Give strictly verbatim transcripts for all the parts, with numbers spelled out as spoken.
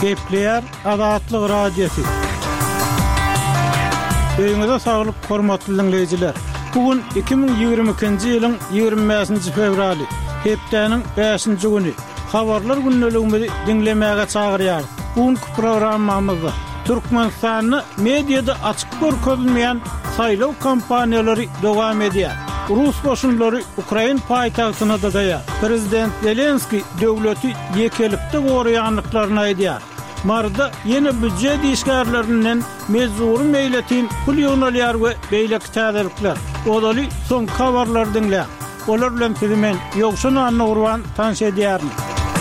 Kepler Adatlyk Radiosu. Öňüňizde saglyk, hormatly dinleýijiler. Bugün iki bin ýigirme ikinji ýylyň ýigirme beşinji fevraly, hepdeniň beşinji güni. Habarlar günneligimizi dinlemäge çagyrýar. Bugünkü programmamyzda Türkmenistany mediada açyk görkezilmeýän saýlaw kampaniýalary dowam edýär. Rus boşunlary Ukraina paýtagtyna dadaýar. Prezident Zelenski döwleti ýekelikde goraýanlyklaryny aýdýar. Marda yeni büdjet işgärlerinden mezuri meýletin pul ýöneler we beýlek täzelikler. Odaly son habarlar dinle. Olar bilen filmen ýokşun anurwan tanş edýärmi?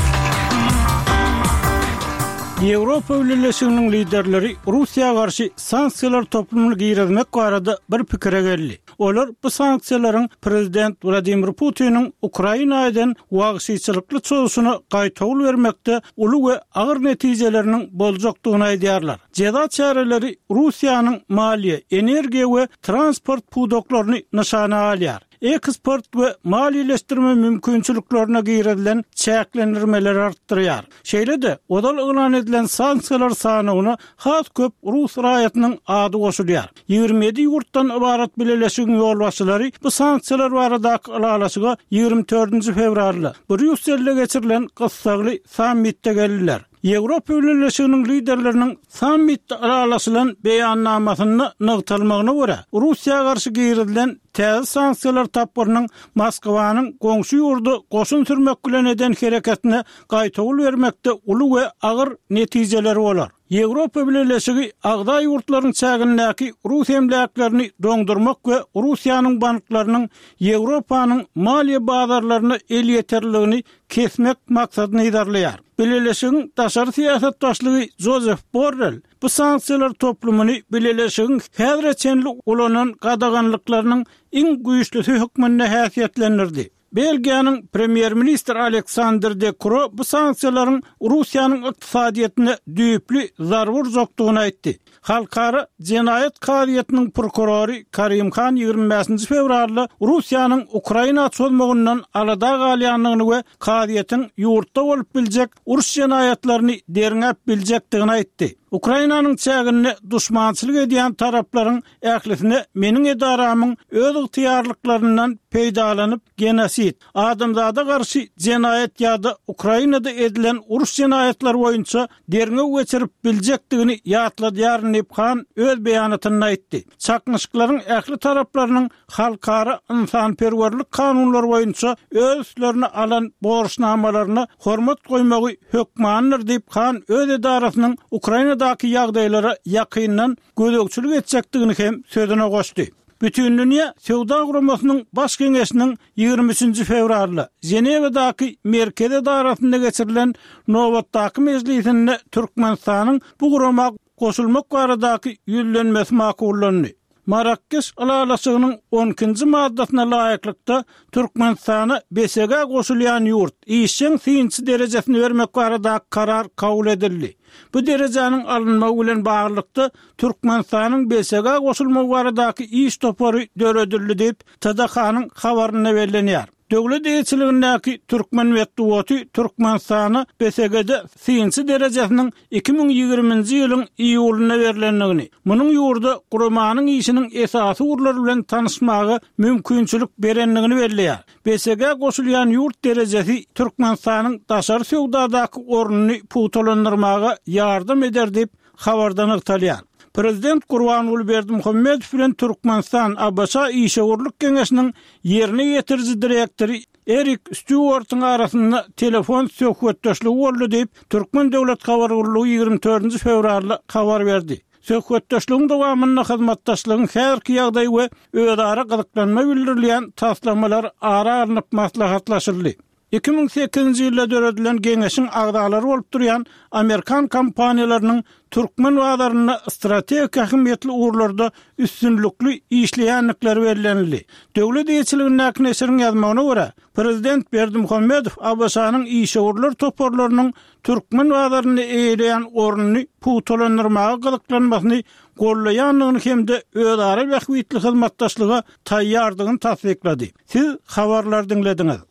Ýewropa Birleşiginiň liderleri Russiýa garşy sanksiýalar toplumyny giýirmek barada bir pikire geldi. Olar bu sanksiýalaryň prezident Vladimir Putiniň Ukrainadan wagşyçylykly çöwüşine gaýtawl bermekde uly we agyr netijeleriniň boljakdygyny aýdýarlar. Jeda çäreleri Russiýanyň maliýe, energiýa we transport pudoklaryny nişana alýar. Eksport we maliýeleşdirme mümkinçiliklerine giýredilen çäklendirmeler artdyrýar. Şeýle-de odal elan edilen sanksiýalar sanyny has köp Rus raýatynyň ady goşulýar. ýigirme ýedi ýurtdan ibarat Birleşigiň ýolbaşçylary bu sanksiýalar baradaky alalaşyga ýigirme dördünji fevralda Brüsselde geçirilen gyssagly sammitde geldiler. Ýewropa Birleşiginiň liderleriniň sammitde aralaşylan beýannamasyny nygtalmagyna görä, Russiýa garşy giýredilen täze sanksiýalar tapyrynyň Moskwanyň goňşy ýurdu goşun sürmek bilen eden hereketine gaýtawl bermekde uly we agyr netijeleri bolar. Ýewropa Birleşigi agda ýurtlaryň çägindäki Rus emlaklerini doňdurmak we Russiýanyň banklarynyň Ýewropanyň maliýe bazarlaryny el ýeterligini kesmek maksadyny ýerleýär. Birleşigiň daşary siýasat başlygy Joseph Borrell bu sanksiýalar toplumyny Birleşigiň häzirçenli ulanan gadaganlyklarynyň iň güýçlüsi hökmüne häsiýetlendirdi. Belgiýanyň premier ministr Alexander De Croo bu sanksiýalaryň Russiýanyň ykdysadyýetyne düýpli zarur jokdugyny aýtdy. Halkara Jenaýat Gaýatynyň prokurory Karim Khan ýigirme beşinji fevralda Russiýanyň Ukraina çözmegininden alada galýanlygyny we gaýatyň ýurtda bolup biljek uruş jenaýatlaryny derňäp biljekdigini aýtdy. Ukrainanyň çägine duşmançylyk edýän taraplaryň ählisine meniň edaramyň öz ygtyýarlyklaryndan peýdalanyp genosit, adamzada garşy jenaýat ýa-da Ukrainada edilen uruş jenaýatlary boýunça derňe geçirip biljekdigini ýatladýar diýip han öz beýanatyny aýtdy. Çakmyşyklaryň ähli taraplarynyň halkara insanperwerlik kanunlary boýunça öz üstlerine alan borçnamalaryna hormat goýmagy hökmandyr diýip han öz edarasynyň Ukraina Daki ýagdaýlara ýakyndan gözegçilik etjekdigini hem sözüne goşdy. Bütün dünýä Sowda Guramasynyň baş geňeşiniň ýigirme üçinji fevralda Ženewadaky merkez edarasynda geçirilen nowatdaky mejlisinde Türkmenistanyň bu gurama goşulmak baradaky ýüzlenmesi makullandy. Marrakech alalaşygynyň on ikinji maddasyna laýyklykda Türkmenistana B S G goşulýan ýurt işiň synçy derejesini bermek barada karar kabul edildi. Bu derejanyň alınmagy bilen baglykda Türkmenistanyň B S G goşulmagy baradaky iş topary döredildi diýip T D H-nyň habaryna berilýär. Döwlet eýçiligindäki Türkmen Medeniýeti Türkmenistany B S G'de synçy derejesiniň iki bin ýigirminji ýylyň iýulyna berilendigini, munyň ýurda guramanyň işiniň esasy urlary bilen tanyşmagy mümkinçilik berenligini belläýär. B S G goşulýan ýurt derejesi Türkmenistanyň daşary sowdadaky ornuny putolandyrmaga ýardam eder diýip habarda nyktalýar. Prezident Gurbanuly Berdimuhammedow bilen Türkmenistan Abaşa İşeğurluk Geňeşiniň ýerine ýetirji direktori Erik Stewart'ın arasynda telefon söhbetdeşligi boldy diýip Türkmen döwlet habargurlugy ýigirme dördünji fevralda habar berdi. Söhbetdeşligiň dowamyna hyzmatdaşlygyň her iki ýagdaý we özara gyzyklanma bildirilýän taslamalar ara alınıp maslahatlaşyldy. iki bin sekizinji ýylda döredilen geňeşiň agdalary bolup durýan Amerikan kompaniýalarynyň Türkmen wagtlaryna strategik ähmiýetli urlarda üstünlükli işleýänlikleri bellenildi. Döwlet eýçiliginiň näşiriň ýazmagyna görä, Prezident Berdimuhammedow Abaşanyň işeğurlar toparlarynyň Türkmen wagtlaryny eýleýän ornuny putolandyrmaga gyzyklanmasyny gollaýanlygyny hemde özara wagtly hyzmatdaşlyga taýýardygyny tasdiklady. Siz habarlar dinlediňiz.